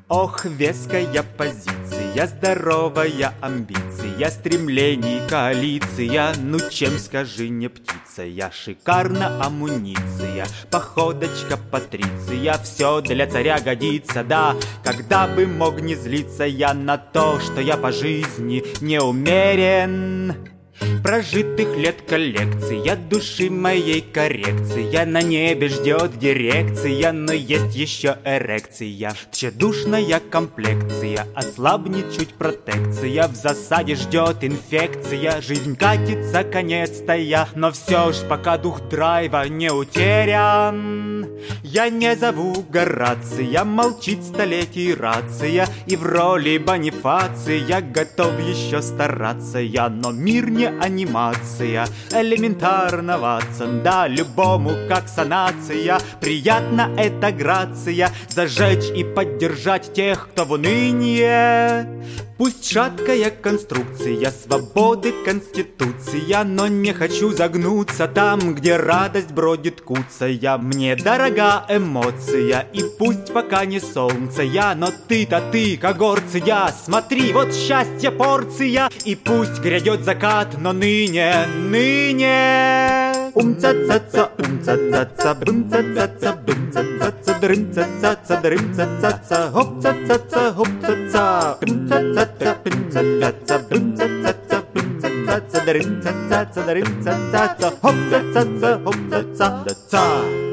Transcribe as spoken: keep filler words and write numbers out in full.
Ох, веская позиция, здоровая амбиция, стремлений коалиция. Ну чем, скажи, не птица я? Шикарна амуниция, походочка Патриция. Все для царя годится, да. Когда бы мог не злиться я на то, что я по жизни не умерен. Прожитых лет коллекция, души моей коррекция. На небе ждет дирекция, но есть еще эрекция. Тщедушная комплекция, ослабнет чуть протекция. В засаде ждет инфекция, жизнь катится, конец-то я. Но все ж пока дух драйва не утерян, я не зову Горация, молчит столетий рация. И в роли Бонифация готов еще стараться я. Но мир не анимация, элементарно, Ватсон. Да, любому как санация, приятна эта грация. Зажечь и поддержать тех, кто в уныние. Пусть шаткая конструкция, свободы конституция, но не хочу загнуться там, где радость бродит куцая. Мне дорога эмоция, и пусть пока не солнце я, но ты-то ты, когорция, смотри, вот счастье порция. И пусть грядет закат, но ныне, ныне ум-ца-ца-ца, ум-ца-ца-ца, бым-ца-ца-ца, бым-ца-ца-ца, дрым-ца-ца-ца, дрым-ца-ца-ца, хоп-ца-ца-ца, хоп-ца-ца, бым-ца-ца-ца, бым-ца-ца-ца, бым-ца-ца-ца, бым-ца-ца-ца, дрым-ца-ца-ца, дрым-ца-ца-ца, хоп-ца-ца-ца, хоп-ца-ца-ца.